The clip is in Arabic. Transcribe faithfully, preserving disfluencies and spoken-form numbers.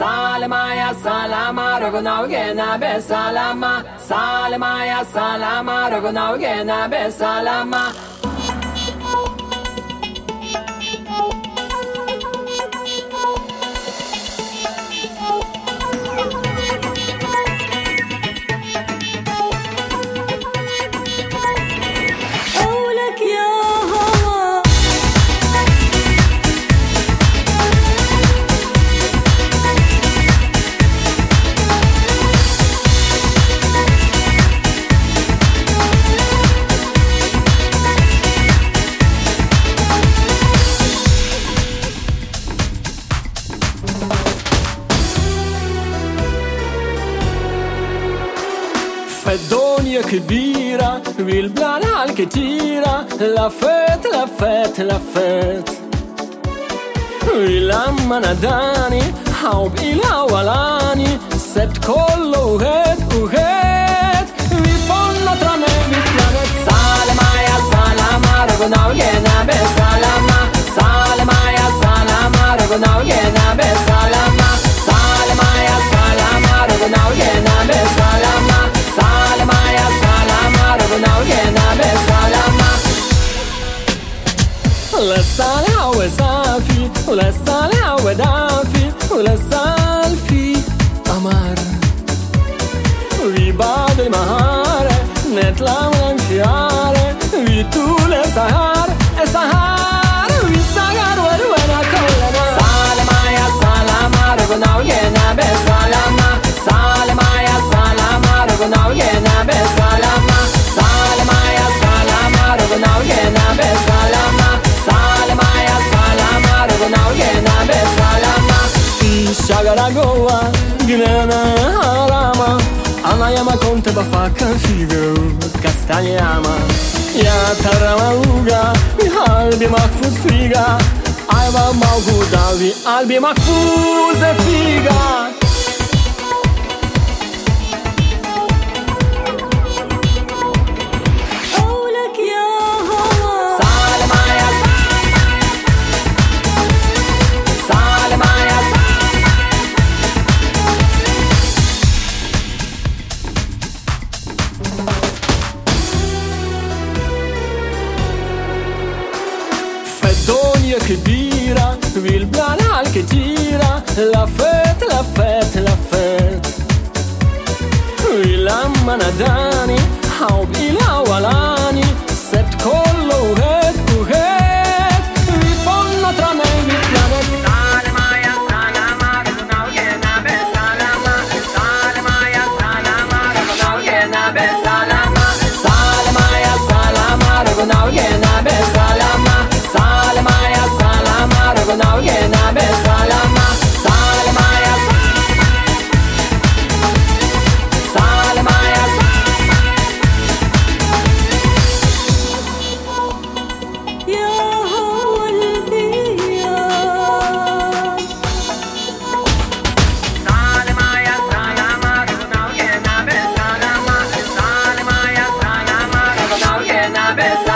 Salama ya salama rogunauge na be salama. Salama ya salama rogunauge na be salama. الدنيا كبيرة والبلاد عالكتيرة لفت لفت لفت ولما ناداني حب الأولاني سبت كله وهات وهات وفلنا ترمي بالبلاد. Salama ya salama rogunauge na be salama. Salama ya salama rogunauge na be salama. Salama ya salama rogunauge na be salama. Salama ya salama rogunauge na be salama. ولا صالح وزافي ولا صالح ودافي ولا سالفي أمر وبعد المهارة نطلع من شعارة وطول السهر السهر والسهر والونا كلنا. Salama ya salama rogunauge na be salama. Salama ya salama rogunauge na be salama. Salama ya salama rogunauge na be salama. Salama ya salama rogunauge na be salama. Shagara goa gnana harama ana yama conte bafaka figo castagliama ya taramauga mi halbi makfuz figa ayva maugudavi albi makfuz figa. الدنيا كبيرة والبلاد عالكتيرة لفت لفت لفت ولما ناداني حب الأولاني سبت كله وهات وهات وفلنا ترمي بالبلاد. Salama ya salama rogunauge na be salama. Salama ya salama rogunauge na be salama. Salama ya salama rogunauge na be salama. Salama ya salama rogunauge na be salama. Salama ya salama ya يا قلبي يا Salama ya salama rogunauge na be salama. Salama ya salama rogunauge na be salama.